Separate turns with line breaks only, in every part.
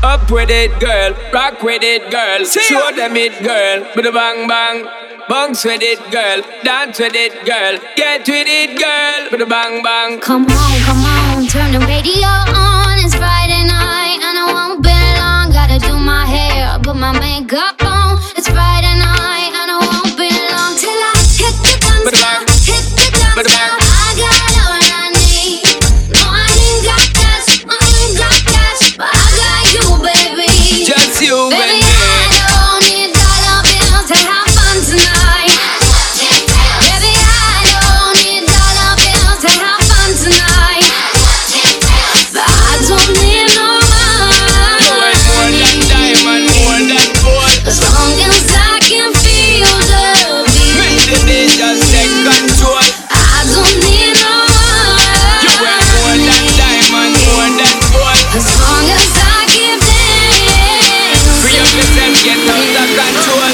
Up with it, girl. Rock with it, girl. Show them it, girl. With a bang bang. Bounce with it, girl. Dance with it, girl. Get with it, girl. With a bang bang.
Come on, turn the radio on. It's Friday night and I won't be long. Gotta do my hair, put my makeup on. It's Friday night and I won't be long till I hit the dance floor. Hit the dance floor. I got all I need. No, I ain't got cash, I ain't got cash, but I got you, baby.
Just you,
Baby,
baby.
I don't need dollar bills to have fun tonight. Baby, I don't need dollar bills to have fun tonight. But I don't need no money.
You ain't more than diamond, more than gold.
As long as I can feel the
Make
beat.
the day just take control.
I don't need no money.
You ain't more than diamond, more than gold.
As long as I keep dancing.
Free up yourself, get out of control.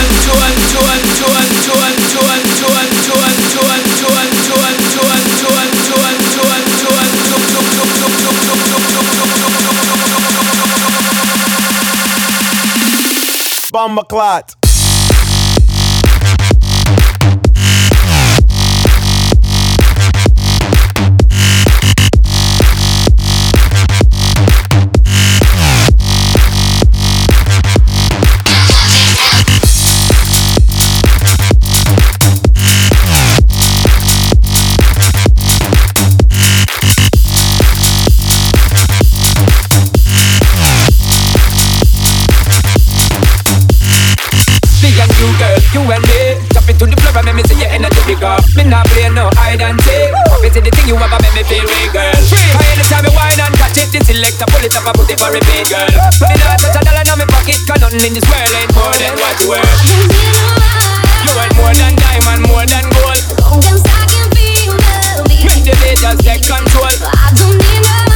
Bomba clot.
You and me, drop it to the floor and make me see your energy pick up. Me not play no hide and seek. Pop it to the thing you have, make me feel real, girl. Free. I anytime me wine and catch it, the selector pull it up and put it for repeat, girl. But me not touch a dollar in my pocket, 'cause nothing in this world ain't more than what you worth.
I don't need no money.
You ain't more than diamond, more than gold.
As long as I can feel the beat.
Make the day just take control.
I don't need no